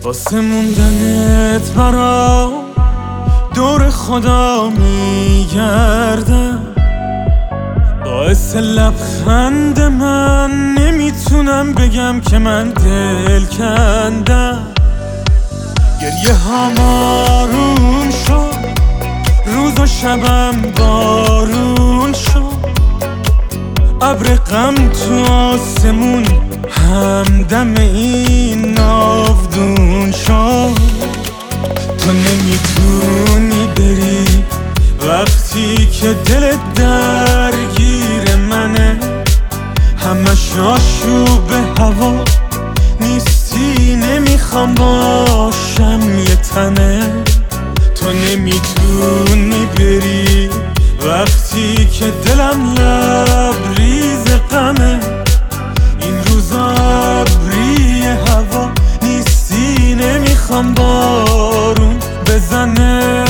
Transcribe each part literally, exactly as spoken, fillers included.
واسه موندنت برام دور خدا میگردم، باعث لبخند من نمیتونم بگم که من دل کندم. گریه ها آروم شد، روز و شبم بارون شد، ابر غم تو آسمون همدم این ناودون شد. تو نمیتونی بری وقتی که دلت درگیر منه، همش آشوب هوا نیستی، نمیخوام باشم یه تنه. تو نمیتونی بری وقتی که دلم لبریز غمه، این روزا ابری هوا نیستی، نمیخوام بارون بزنه.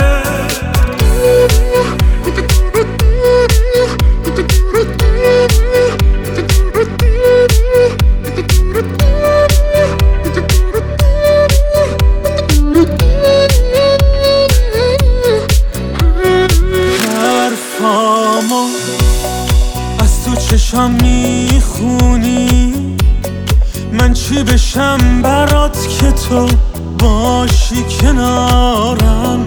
حرفامو از تو چشم میخونی، من چی بشم برات که تو باشی کنارم.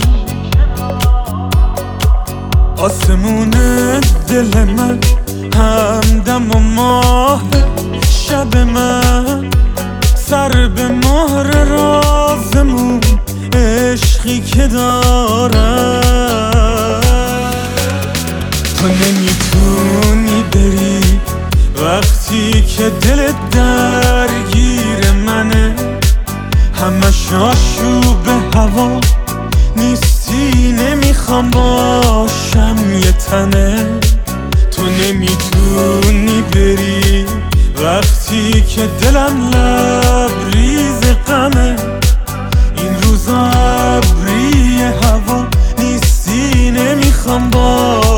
آسمون دل من همدم و ماه شب من، سر به مهر رازمون عشقی که دارم. تو نمیتونی بری وقتی که دلت درگیر منه، همش آشوب هوا نیستی، نمیخوام باشم یه تنه. تو نمیتونی بری وقتی که دلم لبریز غمه، این روزا ابری هوا نیستی، نمیخوام باشم